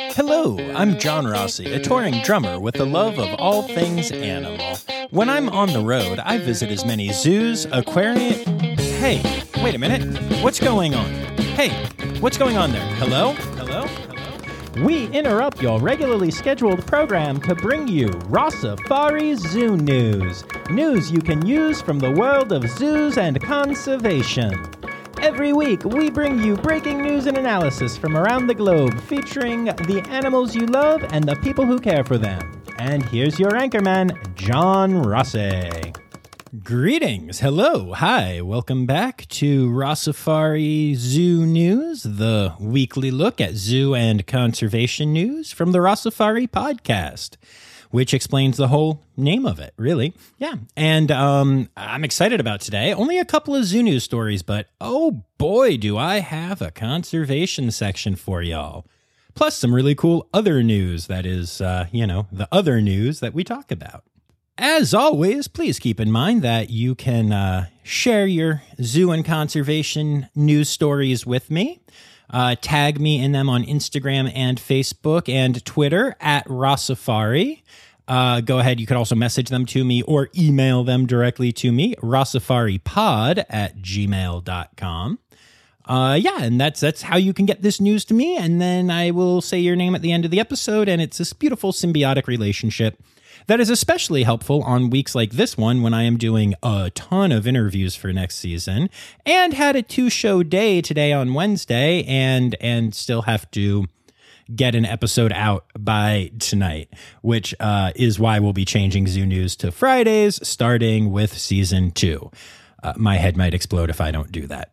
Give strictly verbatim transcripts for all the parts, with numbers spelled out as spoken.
Hello, I'm John Rossi, a touring drummer with a love of all things animal. When I'm on the road, I visit as many zoos, aquariums... Hey, wait a minute. What's going on? Hey, what's going on there? Hello? Hello? Hello? We interrupt your regularly scheduled program to bring you Rossafari Zoo News. News you can use from the world of zoos and conservation. Every week, we bring you breaking news and analysis from around the globe, featuring the animals you love and the people who care for them. And here's your anchorman, John Rossi. Greetings. Hello. Hi. Welcome back to Rossafari Zoo News, the weekly look at zoo and conservation news from the Rossafari podcast, which explains the whole name of it, really. Yeah. And um, I'm excited about today. Only a couple of zoo news stories, but oh boy, do I have a conservation section for y'all. Plus some really cool other news that is, uh, you know, the other news that we talk about. As always, please keep in mind that you can uh, share your zoo and conservation news stories with me. Uh, tag me in them on Instagram and Facebook and Twitter at Rossafari. Uh, go ahead. You could also message them to me or email them directly to me, rossafaripod at gmail dot com. Uh, yeah, and that's that's how you can get this news to me. And then I will say your name at the end of the episode. And it's this beautiful symbiotic relationship that is especially helpful on weeks like this one when I am doing a ton of interviews for next season and had a two-show day today on Wednesday and and still have to get an episode out by tonight, which uh, is why we'll be changing Zoo News to Fridays, starting with season two. Uh, my head might explode if I don't do that.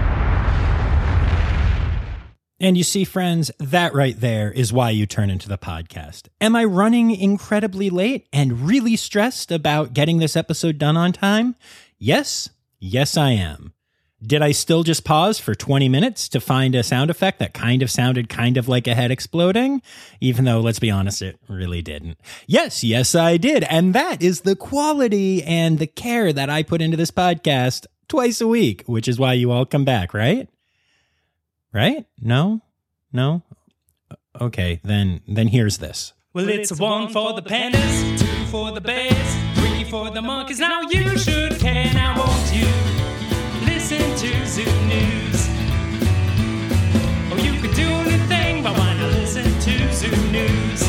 And you see, friends, that right there is why you turn into the podcast. Am I running incredibly late and really stressed about getting this episode done on time? Yes, yes, I am. Did I still just pause for twenty minutes to find a sound effect that kind of sounded kind of like a head exploding? Even though, let's be honest, it really didn't. Yes, yes, I did. And that is the quality and the care that I put into this podcast twice a week, which is why you all come back, right? Right? No? No? Okay, then then here's this. Well, it's a one for the pandas, two for the bears, three for the monkeys. Now you should care. Now won't you listen to Zoo News? Or you could do anything, but why not listen to Zoo News?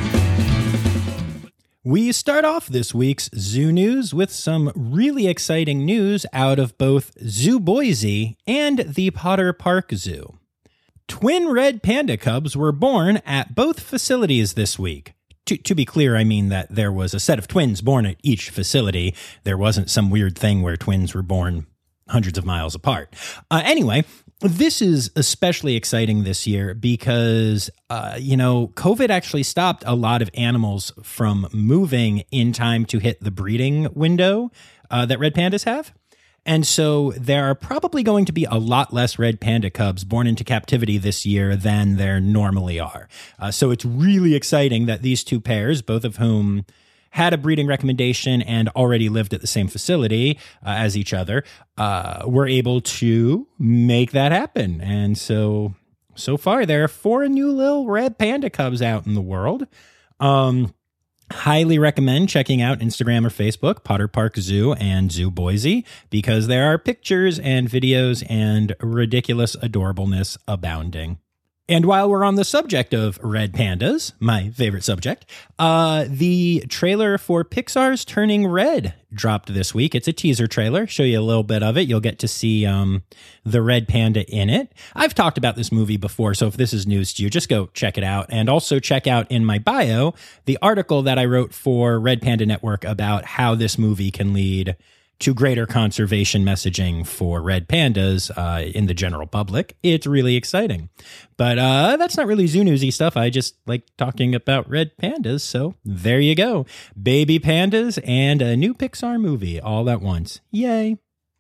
We start off this week's Zoo News with some really exciting news out of both Zoo Boise and the Potter Park Zoo. Twin red panda cubs were born at both facilities this week. To, to be clear, I mean that there was a set of twins born at each facility. There wasn't some weird thing where twins were born hundreds of miles apart. Uh, anyway, this is especially exciting this year because, uh, you know, COVID actually stopped a lot of animals from moving in time to hit the breeding window uh, that red pandas have. And so there are probably going to be a lot less red panda cubs born into captivity this year than there normally are. Uh, so it's really exciting that these two pairs, both of whom had a breeding recommendation and already lived at the same facility uh, as each other, uh, were able to make that happen. And so, so far, there are four new little red panda cubs out in the world. Um, highly recommend checking out Instagram or Facebook, Potter Park Zoo and Zoo Boise, because there are pictures and videos and ridiculous adorableness abounding. And while we're on the subject of red pandas, my favorite subject, uh, the trailer for Pixar's Turning Red dropped this week. It's a teaser trailer. Show you a little bit of it. You'll get to see um, the red panda in it. I've talked about this movie before, so if this is news to you, just go check it out. And also check out in my bio the article that I wrote for Red Panda Network about how this movie can lead to greater conservation messaging for red pandas uh, in the general public. It's really exciting. But uh, that's not really zoo newsy stuff. I just like talking about red pandas. So there you go. Baby pandas and a new Pixar movie all at once. Yay.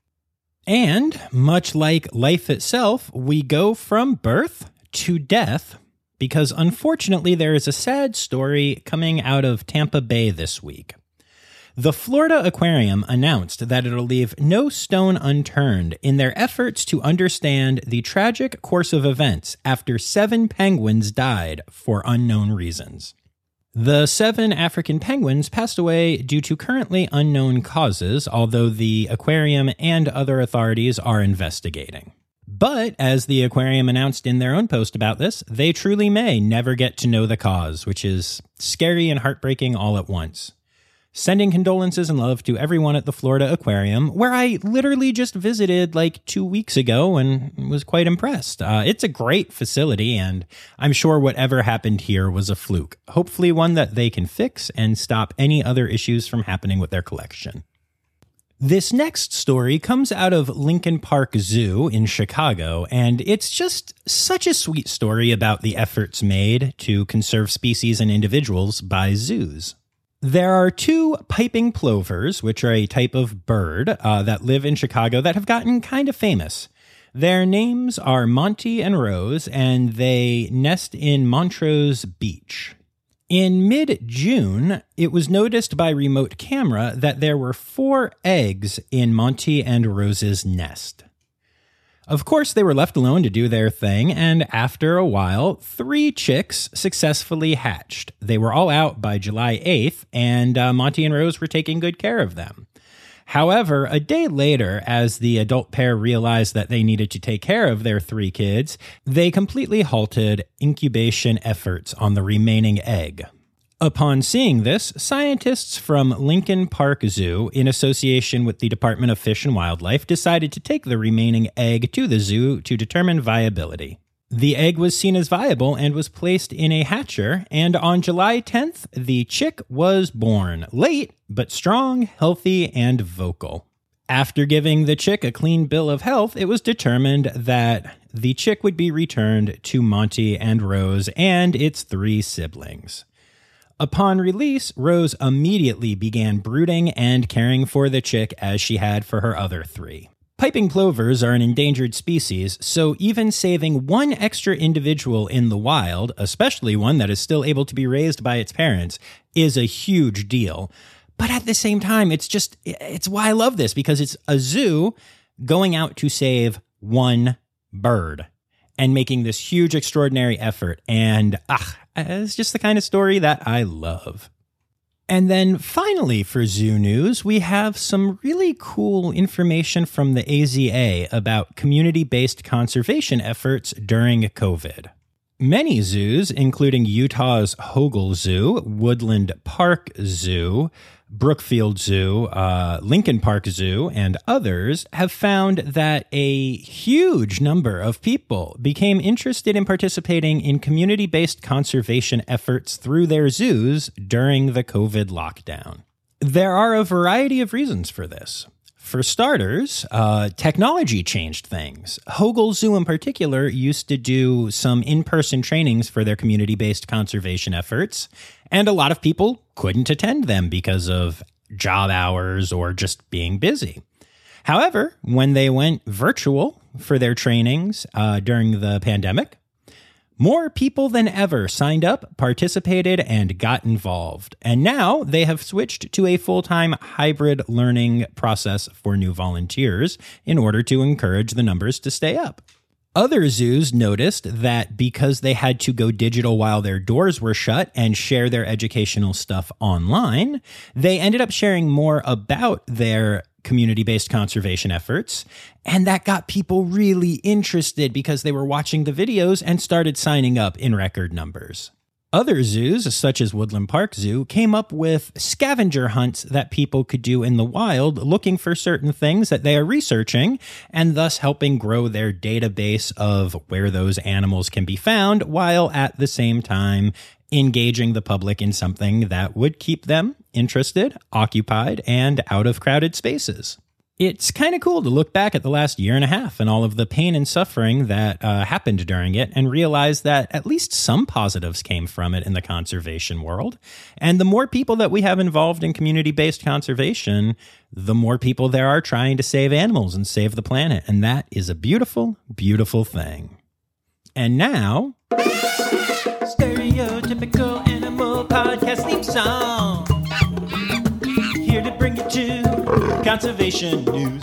And much like life itself, we go from birth to death because unfortunately there is a sad story coming out of Tampa Bay this week. The Florida Aquarium announced that it'll leave no stone unturned in their efforts to understand the tragic course of events after seven penguins died for unknown reasons. The seven African penguins passed away due to currently unknown causes, although the aquarium and other authorities are investigating. But, as the aquarium announced in their own post about this, they truly may never get to know the cause, which is scary and heartbreaking all at once. Sending condolences and love to everyone at the Florida Aquarium, where I literally just visited like two weeks ago and was quite impressed. Uh, it's a great facility, and I'm sure whatever happened here was a fluke. Hopefully one that they can fix and stop any other issues from happening with their collection. This next story comes out of Lincoln Park Zoo in Chicago, and it's just such a sweet story about the efforts made to conserve species and individuals by zoos. There are two piping plovers, which are a type of bird uh, that live in Chicago that have gotten kind of famous. Their names are Monty and Rose, and they nest in Montrose Beach. In mid-June, it was noticed by remote camera that there were four eggs in Monty and Rose's nest. Of course, they were left alone to do their thing, and after a while, three chicks successfully hatched. They were all out by July eighth, and uh, Monty and Rose were taking good care of them. However, a day later, as the adult pair realized that they needed to take care of their three kids, they completely halted incubation efforts on the remaining egg. Upon seeing this, scientists from Lincoln Park Zoo, in association with the Department of Fish and Wildlife, decided to take the remaining egg to the zoo to determine viability. The egg was seen as viable and was placed in a hatcher, and on July tenth, the chick was born. Late, but strong, healthy, and vocal. After giving the chick a clean bill of health, it was determined that the chick would be returned to Monty and Rose and its three siblings. Upon release, Rose immediately began brooding and caring for the chick as she had for her other three. Piping plovers are an endangered species, so even saving one extra individual in the wild, especially one that is still able to be raised by its parents, is a huge deal. But at the same time, it's just, it's why I love this, because it's a zoo going out to save one bird and making this huge, extraordinary effort. And ah, it's just the kind of story that I love. And then finally for zoo news, we have some really cool information from the A Z A about community-based conservation efforts during COVID. Many zoos, including Utah's Hogle Zoo, Woodland Park Zoo, Brookfield Zoo, uh, Lincoln Park Zoo, and others, have found that a huge number of people became interested in participating in community-based conservation efforts through their zoos during the COVID lockdown. There are a variety of reasons for this. For starters, uh, technology changed things. Hogle Zoo in particular used to do some in-person trainings for their community-based conservation efforts, and a lot of people couldn't attend them because of job hours or just being busy. However, when they went virtual for their trainings uh, during the pandemic, more people than ever signed up, participated, and got involved. And now they have switched to a full-time hybrid learning process for new volunteers in order to encourage the numbers to stay up. Other zoos noticed that because they had to go digital while their doors were shut and share their educational stuff online, they ended up sharing more about their community-based conservation efforts, and that got people really interested because they were watching the videos and started signing up in record numbers. Other zoos, such as Woodland Park Zoo, came up with scavenger hunts that people could do in the wild, looking for certain things that they are researching, and thus helping grow their database of where those animals can be found, while at the same time engaging the public in something that would keep them interested, occupied, and out of crowded spaces. It's kind of cool to look back at the last year and a half and all of the pain and suffering that uh, happened during it and realize that at least some positives came from it in the conservation world. And the more people that we have involved in community-based conservation, the more people there are trying to save animals and save the planet. And that is a beautiful, beautiful thing. And now... Stereotypical Animal Podcast theme song. Here to conservation news.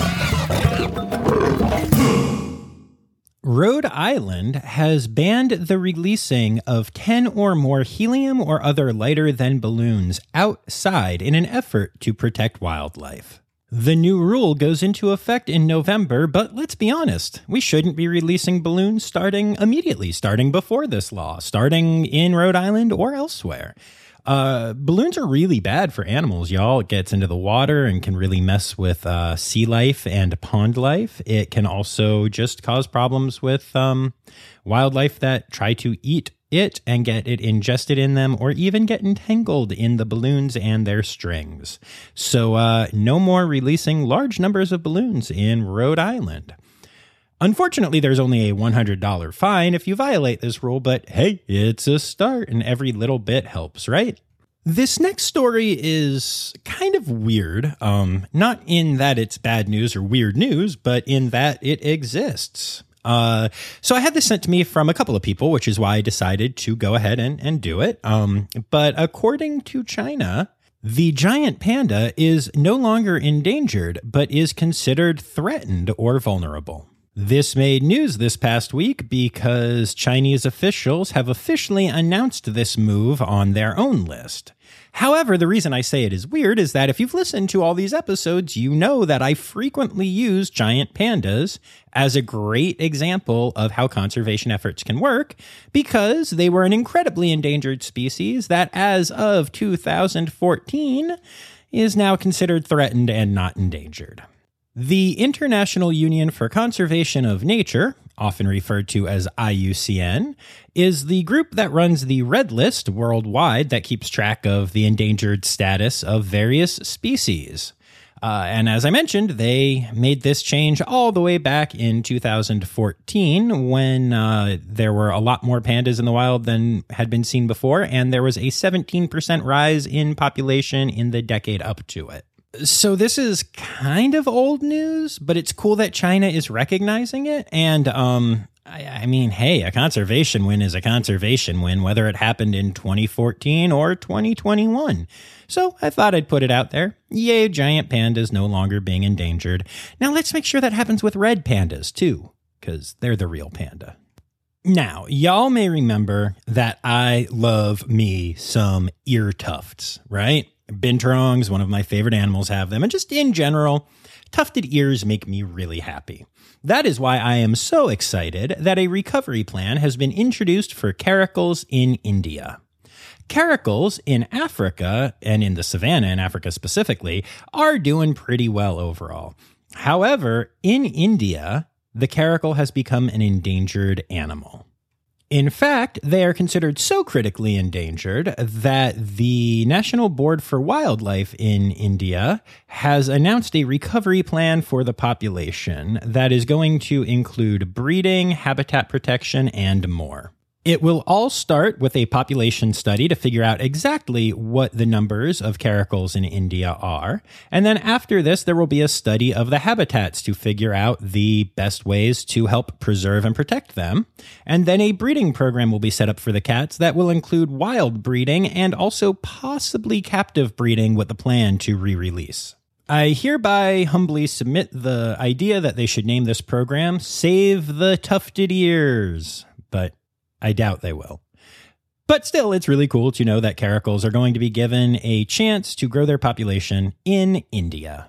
Rhode Island has banned the releasing of ten or more helium or other lighter-than balloons outside in an effort to protect wildlife. The new rule goes into effect in November, but let's be honest, we shouldn't be releasing balloons starting immediately, starting before this law, starting in Rhode Island or elsewhere. Uh, balloons are really bad for animals, y'all. It gets into the water and can really mess with uh, sea life and pond life. It can also just cause problems with um, wildlife that try to eat it and get it ingested in them, or even get entangled in the balloons and their strings. So uh, no more releasing large numbers of balloons in Rhode Island. Unfortunately, there's only a one hundred dollars fine if you violate this rule, but hey, it's a start and every little bit helps, right? This next story is kind of weird, um, not in that it's bad news or weird news, but in that it exists. Uh, so I had this sent to me from a couple of people, which is why I decided to go ahead and, and do it. Um, but according to China, the giant panda is no longer endangered, but is considered threatened or vulnerable. This made news this past week because Chinese officials have officially announced this move on their own list. However, the reason I say it is weird is that if you've listened to all these episodes, you know that I frequently use giant pandas as a great example of how conservation efforts can work, because they were an incredibly endangered species that, as of two thousand fourteen, is now considered threatened and not endangered. The International Union for Conservation of Nature, often referred to as I U C N, is the group that runs the Red List worldwide that keeps track of the endangered status of various species. Uh, and as I mentioned, they made this change all the way back in two thousand fourteen when uh, there were a lot more pandas in the wild than had been seen before, and there was a seventeen percent rise in population in the decade up to it. So this is kind of old news, but it's cool that China is recognizing it. And, um, I, I mean, hey, a conservation win is a conservation win, whether it happened in twenty fourteen or twenty twenty-one. So I thought I'd put it out there. Yay, giant pandas no longer being endangered. Now let's make sure that happens with red pandas too, because they're the real panda. Now, y'all may remember that I love me some ear tufts, right? Binturongs, one of my favorite animals, have them. And just in general, tufted ears make me really happy. That is why I am so excited that a recovery plan has been introduced for caracals in India. Caracals in Africa, and in the savanna in Africa specifically, are doing pretty well overall. However, in India, the caracal has become an endangered animal. In fact, they are considered so critically endangered that the National Board for Wildlife in India has announced a recovery plan for the population that is going to include breeding, habitat protection, and more. It will all start with a population study to figure out exactly what the numbers of caracals in India are. And then after this, there will be a study of the habitats to figure out the best ways to help preserve and protect them. And then a breeding program will be set up for the cats that will include wild breeding and also possibly captive breeding with the plan to re-release. I hereby humbly submit the idea that they should name this program Save the Tufted Ears, but I doubt they will. But still, it's really cool to know that caracals are going to be given a chance to grow their population in India.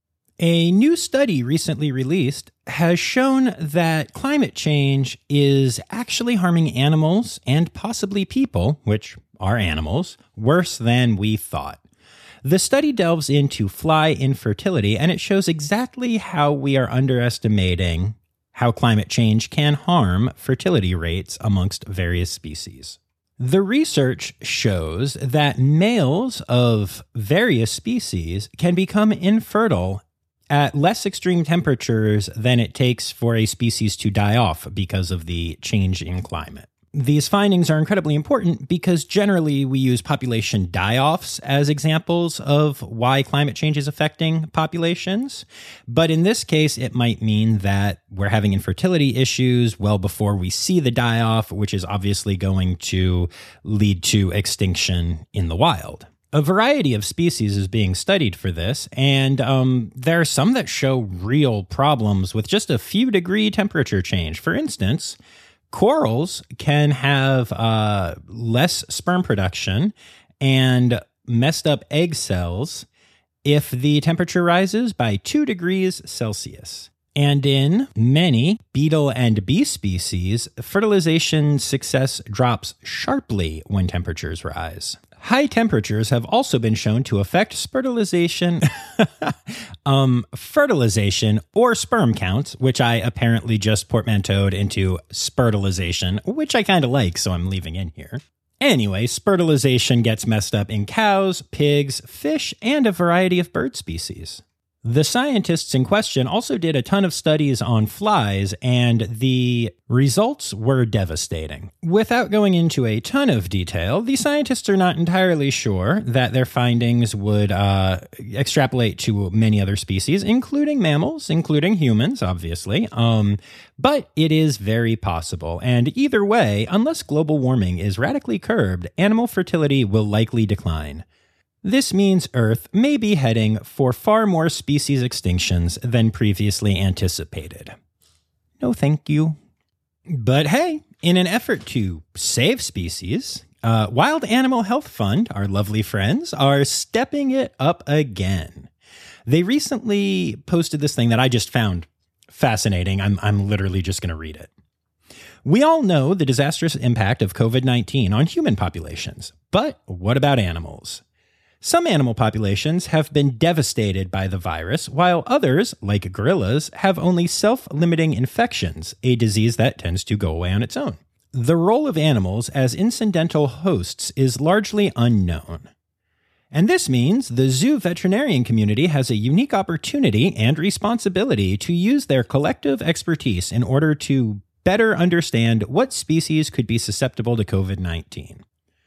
A new study recently released has shown that climate change is actually harming animals and possibly people, which are animals, worse than we thought. The study delves into fly infertility, and it shows exactly how we are underestimating how climate change can harm fertility rates amongst various species. The research shows that males of various species can become infertile at less extreme temperatures than it takes for a species to die off because of the change in climate. These findings are incredibly important because generally we use population die-offs as examples of why climate change is affecting populations. But in this case, it might mean that we're having infertility issues well before we see the die-off, which is obviously going to lead to extinction in the wild. A variety of species is being studied for this, and um, there are some that show real problems with just a few degree temperature change. For instance, corals can have uh, less sperm production and messed up egg cells if the temperature rises by two degrees Celsius. And in many beetle and bee species, fertilization success drops sharply when temperatures rise. High temperatures have also been shown to affect fertilization, um, fertilization or sperm counts, which I apparently just portmanteaued into spertilization, which I kind of like, so I'm leaving in here. Anyway, spertilization gets messed up in cows, pigs, fish, and a variety of bird species. The scientists in question also did a ton of studies on flies, and the results were devastating. Without going into a ton of detail, the scientists are not entirely sure that their findings would uh, extrapolate to many other species, including mammals, including humans, obviously. Um, but it is very possible. And either way, unless global warming is radically curbed, animal fertility will likely decline. This means Earth may be heading for far more species extinctions than previously anticipated. No thank you. But hey, in an effort to save species, uh, Wild Animal Health Fund, our lovely friends, are stepping it up again. They recently posted this thing that I just found fascinating. I'm, I'm literally just going to read it. We all know the disastrous impact of covid nineteen on human populations, but what about animals? Some animal populations have been devastated by the virus, while others, like gorillas, have only self-limiting infections, a disease that tends to go away on its own. The role of animals as incidental hosts is largely unknown. And this means the zoo veterinarian community has a unique opportunity and responsibility to use their collective expertise in order to better understand what species could be susceptible to covid nineteen.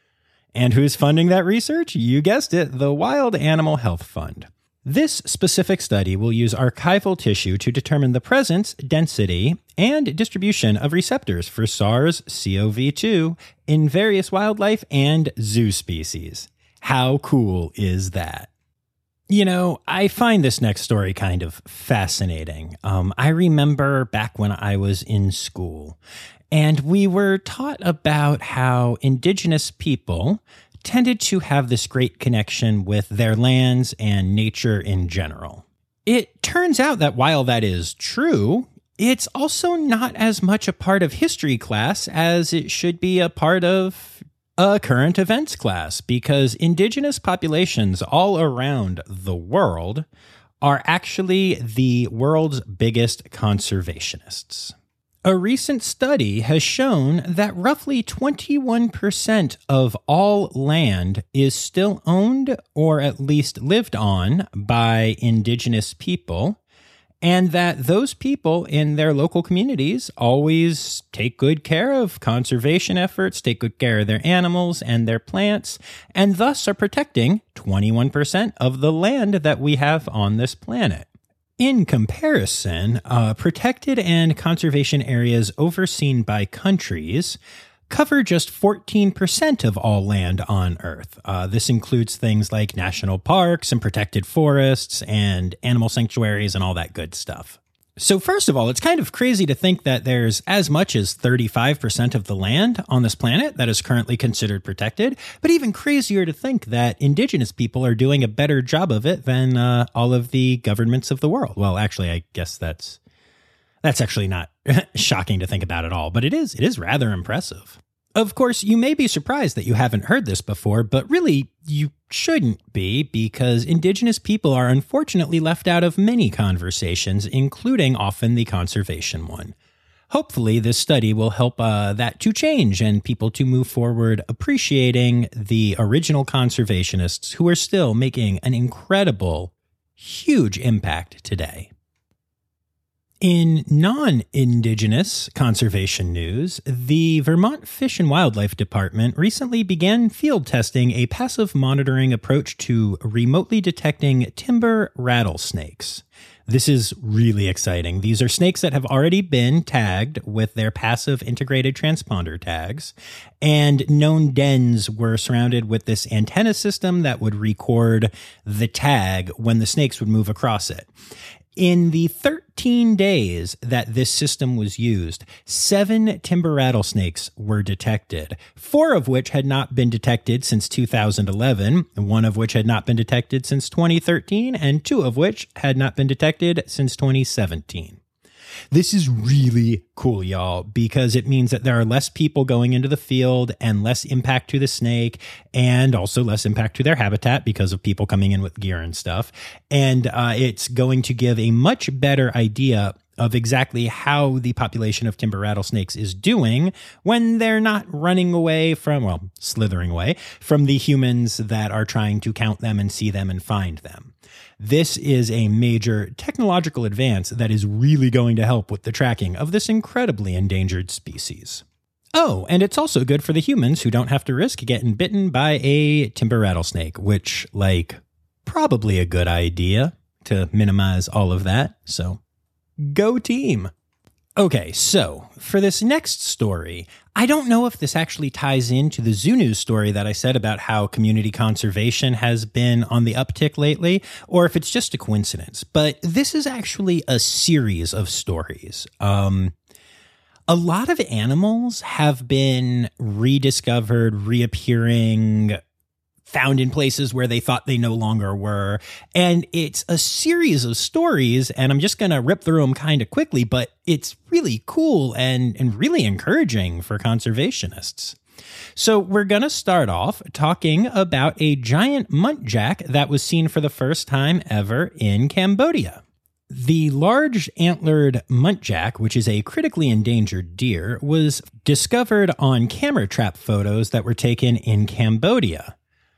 And who's funding that research? You guessed it, the Wild Animal Health Fund. This specific study will use archival tissue to determine the presence, density, and distribution of receptors for SARS C o V two in various wildlife and zoo species. How cool is that? You know, I find this next story kind of fascinating. Um, I remember back when I was in school, and we were taught about how indigenous people tended to have this great connection with their lands and nature in general. It turns out that while that is true, it's also not as much a part of history class as it should be a part of a current events class, because indigenous populations all around the world are actually the world's biggest conservationists. A recent study has shown that roughly twenty-one percent of all land is still owned or at least lived on by indigenous people, and that those people in their local communities always take good care of conservation efforts, take good care of their animals and their plants, and thus are protecting twenty-one percent of the land that we have on this planet. In comparison, uh, protected and conservation areas overseen by countries cover just fourteen percent of all land on Earth. Uh, this includes things like national parks and protected forests and animal sanctuaries and all that good stuff. So first of all, it's kind of crazy to think that there's as much as thirty-five percent of the land on this planet that is currently considered protected, but even crazier to think that indigenous people are doing a better job of it than uh, all of the governments of the world. Well, actually, I guess that's that's actually not shocking to think about at all, but it is it is rather impressive. Of course, you may be surprised that you haven't heard this before, but really, you shouldn't be, because indigenous people are unfortunately left out of many conversations, including often the conservation one. Hopefully, this study will help uh, that to change and people to move forward appreciating the original conservationists who are still making an incredible, huge impact today. In non-Indigenous conservation news, the Vermont Fish and Wildlife Department recently began field testing a passive monitoring approach to remotely detecting timber rattlesnakes. This is really exciting. These are snakes that have already been tagged with their passive integrated transponder tags, and known dens were surrounded with this antenna system that would record the tag when the snakes would move across it. In the thirteen days that this system was used, seven timber rattlesnakes were detected, four of which had not been detected since two thousand eleven, one of which had not been detected since twenty thirteen, and two of which had not been detected since twenty seventeen. This is really cool, y'all, because it means that there are less people going into the field and less impact to the snake, and also less impact to their habitat because of people coming in with gear and stuff. And uh, it's going to give a much better idea of exactly how the population of timber rattlesnakes is doing when they're not running away from, well, slithering away from the humans that are trying to count them and see them and find them. This is a major technological advance that is really going to help with the tracking of this incredibly endangered species. Oh, and it's also good for the humans who don't have to risk getting bitten by a timber rattlesnake, which, like, probably a good idea to minimize all of that. So, go team. Okay, so for this next story, I don't know if this actually ties into the Zoo News story that I said about how community conservation has been on the uptick lately, or if it's just a coincidence, but this is actually a series of stories. Um, a lot of animals have been rediscovered, reappearing, found in places where they thought they no longer were. And it's a series of stories, and I'm just going to rip through them kind of quickly, but it's really cool and, and really encouraging for conservationists. So we're going to start off talking about a giant muntjac that was seen for the first time ever in Cambodia. The large antlered muntjac, which is a critically endangered deer, was discovered on camera trap photos that were taken in Cambodia.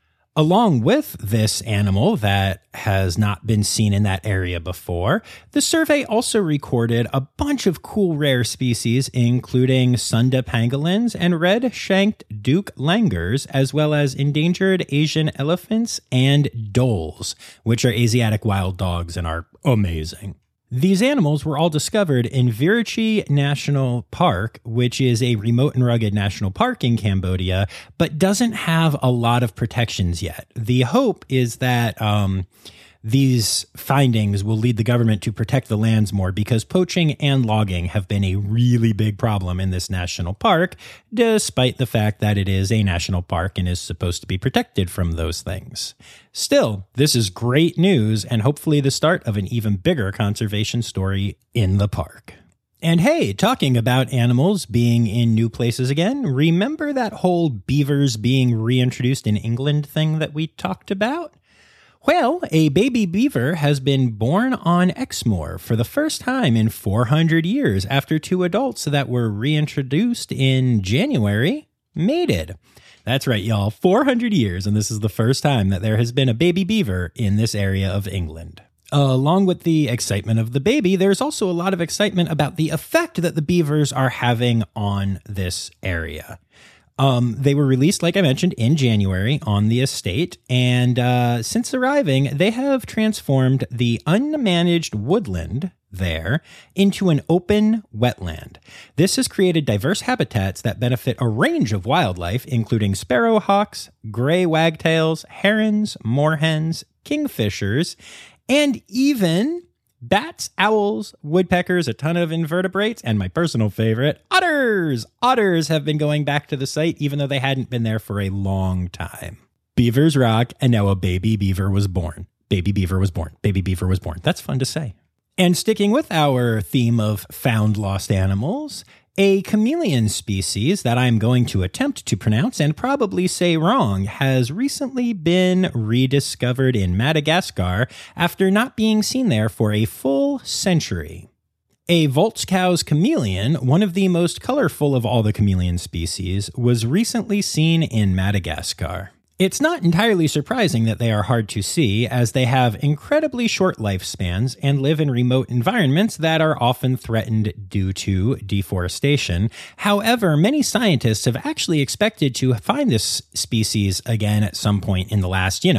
Along with this animal that has not been seen in that area before, the survey also recorded a bunch of cool rare species, including Sunda pangolins and red-shanked Duke langurs, as well as endangered Asian elephants and dholes, which are Asiatic wild dogs and are amazing. These animals were all discovered in Viruchi National Park, which is a remote and rugged national park in Cambodia, but doesn't have a lot of protections yet. The hope is that um, these findings will lead the government to protect the lands more, because poaching and logging have been a really big problem in this national park, despite the fact that it is a national park and is supposed to be protected from those things. Still, this is great news and hopefully the start of an even bigger conservation story in the park. And hey, talking about animals being in new places again, remember that whole beavers being reintroduced in England thing that we talked about? Well, a baby beaver has been born on Exmoor for the first time in four hundred years after two adults that were reintroduced in January mated. That's right, y'all, four hundred years, and this is the first time that there has been a baby beaver in this area of England. Uh, along with the excitement of the baby, there's also a lot of excitement about the effect that the beavers are having on this area. Um, they were released, like I mentioned, in January on the estate, and uh, since arriving, they have transformed the unmanaged woodland there into an open wetland. This has created diverse habitats that benefit a range of wildlife, including sparrowhawks, gray wagtails, herons, moorhens, kingfishers, and even bats, owls, woodpeckers, a ton of invertebrates, and my personal favorite, otters. Otters have been going back to the site, even though they hadn't been there for a long time. Beavers rock, and now a baby beaver was born. Baby beaver was born. Baby beaver was born. That's fun to say. And sticking with our theme of found lost animals, a chameleon species that I'm going to attempt to pronounce and probably say wrong has recently been rediscovered in Madagascar after not being seen there for a full century. A Voltskaus chameleon, one of the most colorful of all the chameleon species, was recently seen in Madagascar. It's not entirely surprising that they are hard to see, as they have incredibly short lifespans and live in remote environments that are often threatened due to deforestation. However, many scientists have actually expected to find this species again at some point in the last, you know, one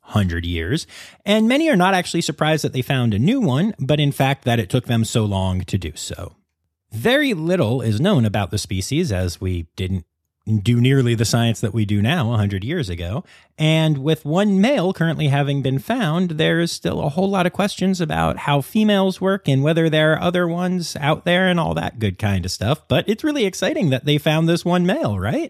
hundred years, and many are not actually surprised that they found a new one, but in fact that it took them so long to do so. Very little is known about the species, as we didn't do nearly the science that we do now one hundred years ago. And with one male currently having been found, there's still a whole lot of questions about how females work and whether there are other ones out there and all that good kind of stuff. But it's really exciting that they found this one male, right?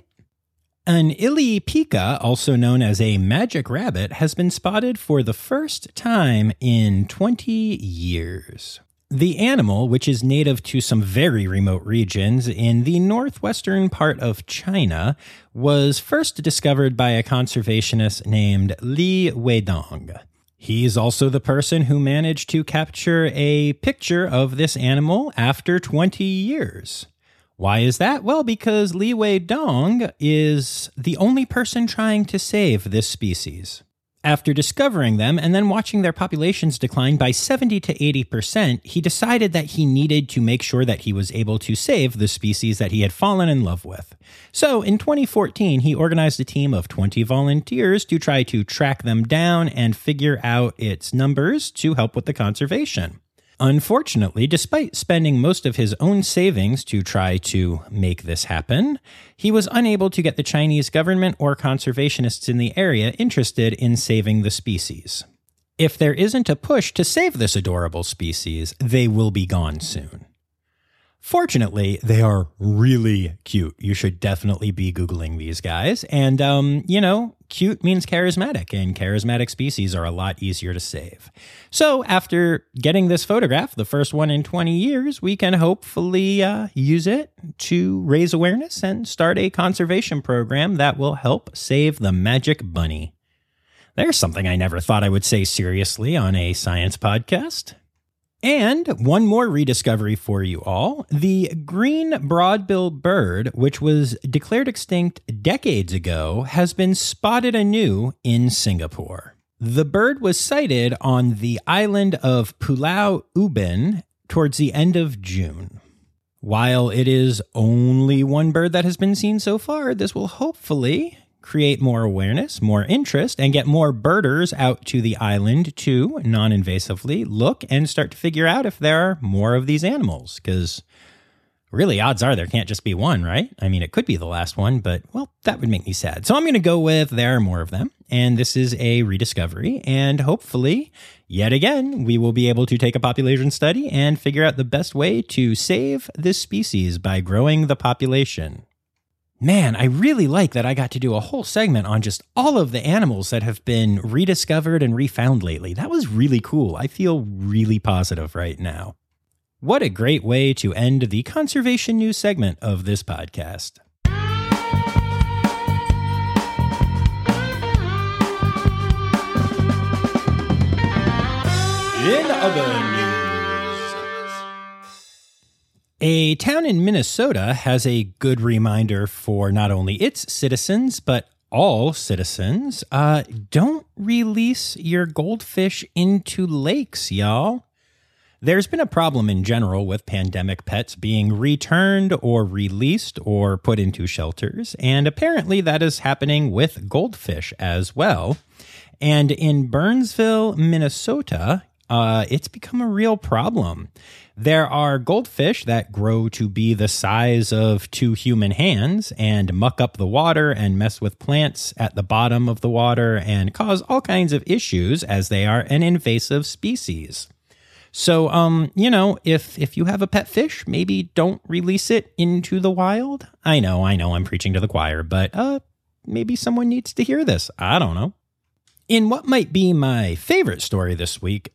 An Ilipica, also known as a magic rabbit, has been spotted for the first time in twenty years. The animal, which is native to some very remote regions in the northwestern part of China, was first discovered by a conservationist named Li Weidong. He's also the person who managed to capture a picture of this animal after twenty years. Why is that? Well, because Li Weidong is the only person trying to save this species. After discovering them and then watching their populations decline by seventy to eighty percent, he decided that he needed to make sure that he was able to save the species that he had fallen in love with. So in twenty fourteen, he organized a team of twenty volunteers to try to track them down and figure out its numbers to help with the conservation. Unfortunately, despite spending most of his own savings to try to make this happen, he was unable to get the Chinese government or conservationists in the area interested in saving the species. If there isn't a push to save this adorable species, they will be gone soon. Fortunately, they are really cute. You should definitely be Googling these guys. And, um, you know, cute means charismatic, and charismatic species are a lot easier to save. So after getting this photograph, the first one in twenty years, we can hopefully uh, use it to raise awareness and start a conservation program that will help save the magic bunny. There's something I never thought I would say seriously on a science podcast. And one more rediscovery for you all. The green broadbill bird, which was declared extinct decades ago, has been spotted anew in Singapore. The bird was sighted on the island of Pulau Ubin towards the end of June. While it is only one bird that has been seen so far, this will hopefully create more awareness, more interest, and get more birders out to the island to non-invasively look and start to figure out if there are more of these animals. Because really, odds are there can't just be one, right? I mean, it could be the last one, but, well, that would make me sad. So I'm going to go with there are more of them, and this is a rediscovery, and hopefully, yet again, we will be able to take a population study and figure out the best way to save this species by growing the population. Man, I really like that I got to do a whole segment on just all of the animals that have been rediscovered and refound lately. That was really cool. I feel really positive right now. What a great way to end the conservation news segment of this podcast. In other news, a town in Minnesota has a good reminder for not only its citizens, but all citizens. Uh, don't release your goldfish into lakes, y'all. There's been a problem in general with pandemic pets being returned or released or put into shelters, and apparently that is happening with goldfish as well. And in Burnsville, Minnesota, uh, it's become a real problem. There are goldfish that grow to be the size of two human hands and muck up the water and mess with plants at the bottom of the water and cause all kinds of issues as they are an invasive species. So, um, you know, if if you have a pet fish, maybe don't release it into the wild. I know, I know, I'm preaching to the choir, but uh, maybe someone needs to hear this. I don't know. In what might be my favorite story this week...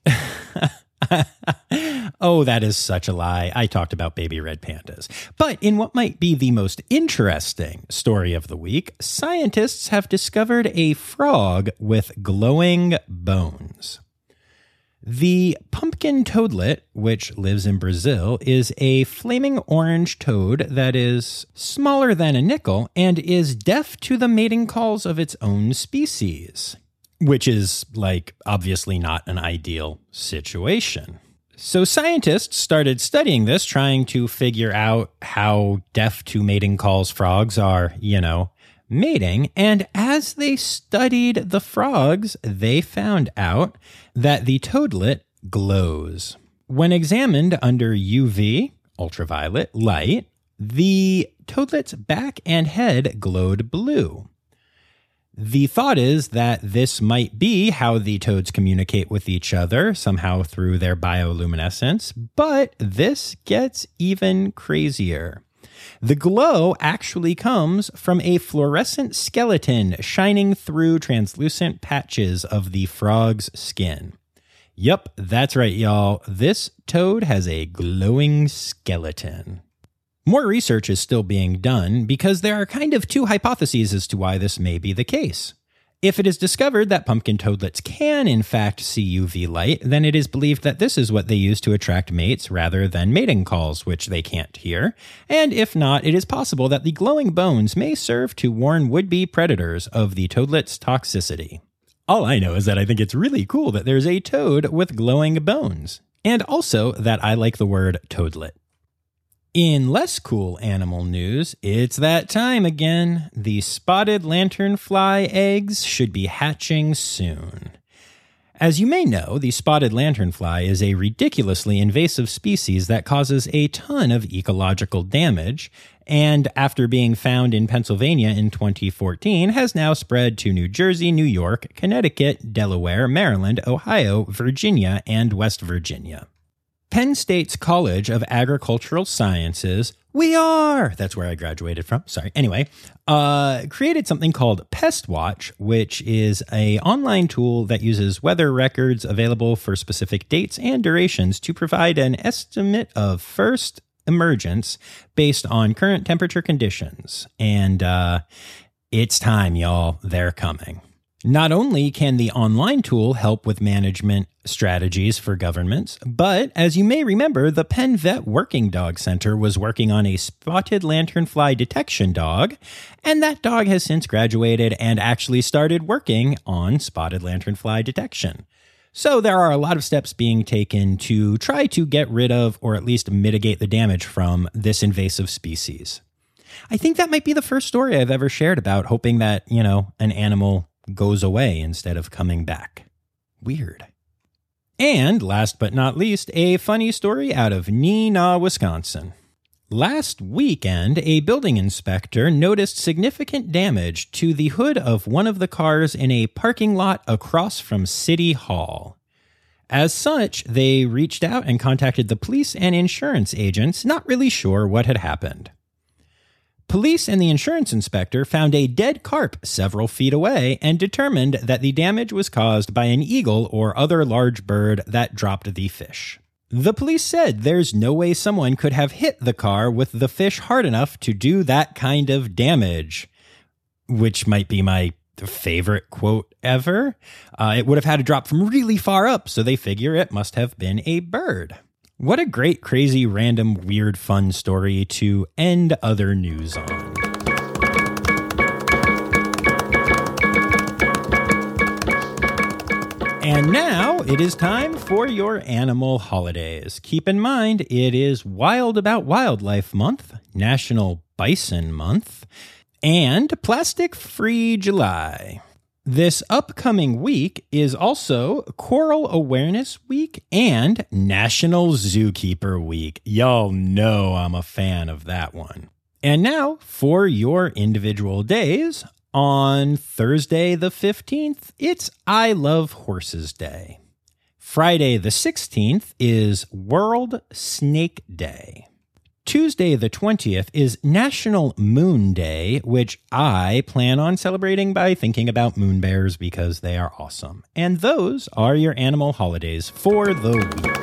Oh, that is such a lie. I talked about baby red pandas. But in what might be the most interesting story of the week, scientists have discovered a frog with glowing bones. The pumpkin toadlet, which lives in Brazil, is a flaming orange toad that is smaller than a nickel and is deaf to the mating calls of its own species, which is, like, obviously not an ideal situation. So scientists started studying this, trying to figure out how deaf to mating calls frogs are, you know, mating, and as they studied the frogs, they found out that the toadlet glows. When examined under U V, ultraviolet light, the toadlet's back and head glowed blue. The thought is that this might be how the toads communicate with each other, somehow through their bioluminescence, but this gets even crazier. The glow actually comes from a fluorescent skeleton shining through translucent patches of the frog's skin. Yup, that's right, y'all. This toad has a glowing skeleton. More research is still being done because there are kind of two hypotheses as to why this may be the case. If it is discovered that pumpkin toadlets can in fact see U V light, then it is believed that this is what they use to attract mates rather than mating calls, which they can't hear. And if not, it is possible that the glowing bones may serve to warn would-be predators of the toadlet's toxicity. All I know is that I think it's really cool that there's a toad with glowing bones, and also that I like the word toadlet. In less cool animal news, it's that time again. The spotted lanternfly eggs should be hatching soon. As you may know, the spotted lanternfly is a ridiculously invasive species that causes a ton of ecological damage, and after being found in Pennsylvania in twenty fourteen, has now spread to New Jersey, New York, Connecticut, Delaware, Maryland, Ohio, Virginia, and West Virginia. Penn State's College of Agricultural Sciences, we are, that's where I graduated from, sorry, anyway, uh, created something called Pest Watch, which is an online tool that uses weather records available for specific dates and durations to provide an estimate of first emergence based on current temperature conditions. And uh, it's time, y'all, they're coming. Not only can the online tool help with management strategies for governments, but as you may remember, the Penn Vet Working Dog Center was working on a spotted lanternfly detection dog, and that dog has since graduated and actually started working on spotted lanternfly detection. So there are a lot of steps being taken to try to get rid of or at least mitigate the damage from this invasive species. I think that might be the first story I've ever shared about hoping that, you know, an animal goes away instead of coming back. Weird. And last but not least, a funny story out of Neenah, Wisconsin. Last weekend, a building inspector noticed significant damage to the hood of one of the cars in a parking lot across from City Hall. As such, they reached out and contacted the police and insurance agents, not really sure what had happened. Police and the insurance inspector found a dead carp several feet away and determined that the damage was caused by an eagle or other large bird that dropped the fish. The police said there's no way someone could have hit the car with the fish hard enough to do that kind of damage, which might be my favorite quote ever. Uh, it would have had to drop from really far up, so they figure it must have been a bird. What a great, crazy, random, weird, fun story to end other news on. And now it is time for your animal holidays. Keep in mind, it is Wild About Wildlife Month, National Bison Month, and Plastic Free July. This upcoming week is also Coral Awareness Week and National Zookeeper Week. Y'all know I'm a fan of that one. And now for your individual days. On Thursday the fifteenth, it's I Love Horses Day. Friday the sixteenth is World Snake Day. Tuesday the twentieth is National Moon Day, which I plan on celebrating by thinking about moon bears because they are awesome. And those are your animal holidays for the week.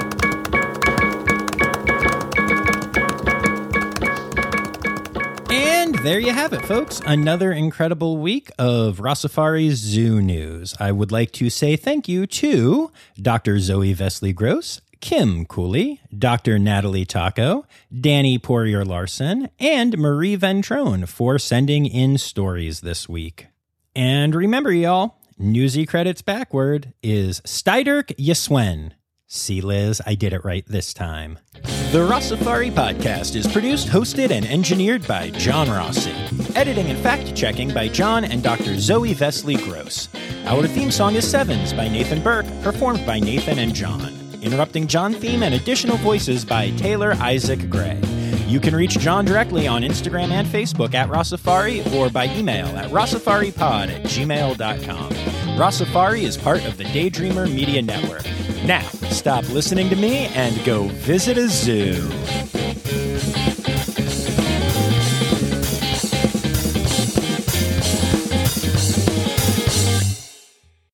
And there you have it, folks. Another incredible week of Rossafari's Zoo News. I would like to say thank you to Doctor Zoe Vesley-Gross, Kim Cooley, Doctor Natalie Taco, Danny Poirier-Larson, and Marie Ventrone for sending in stories this week. And remember, y'all, Newsy credits backward is Steiderk Yeswen. See, Liz, I did it right this time. The Rossafari Podcast is produced, hosted, and engineered by John Rossi. Editing and fact-checking by John and Doctor Zoe Vesley Gross. Our theme song is Sevens by Nathan Burke, performed by Nathan and John. Interrupting John theme and additional voices by Taylor Isaac Gray. You can reach John directly on Instagram and Facebook at Rossafari or by email at rossafaripod at gmail dot com. Rossafari is part of the Daydreamer Media Network. Now, stop listening to me and go visit a zoo.